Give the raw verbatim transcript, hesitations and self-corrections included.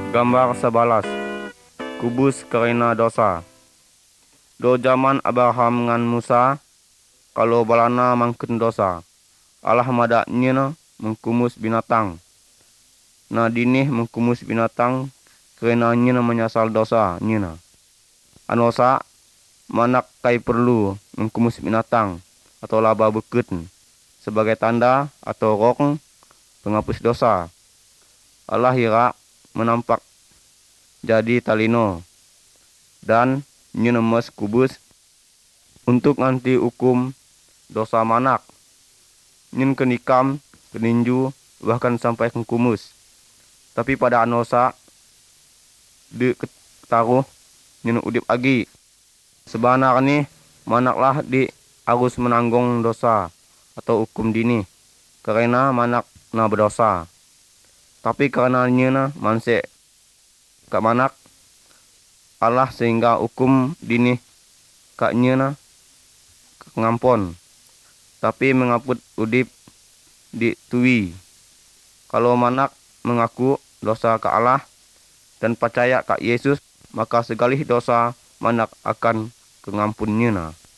Gambar sebelas. Kubus karena dosa. Do zaman Abraham ngan Musa, kalau balana mangken dosa, Allah madak nyena mengkumus binatang. Nah dinih mengkumus binatang karena nyena menyasal dosa nyena. Anosa manak kai perlu mengkumus binatang atau laba bukut sebagai tanda atau rong penghapus dosa. Allah hira menampak jadi talino dan nyenemes kubus untuk nganti hukum dosa manak nyen kenikam keninju bahkan sampai kengkumus. Tapi pada anosa di ketaruh nyen udip agi sebenarnya manaklah di harus menanggung dosa atau hukum dini karena manak na berdosa. Tapi karena nyena manse kak manak Allah sehingga hukum dini kak nyena ngampon. Tapi mengaput udip di tuwi. Kalau manak mengaku dosa ke Allah dan percaya ke Yesus, maka segala dosa manak akan kengampun nyena.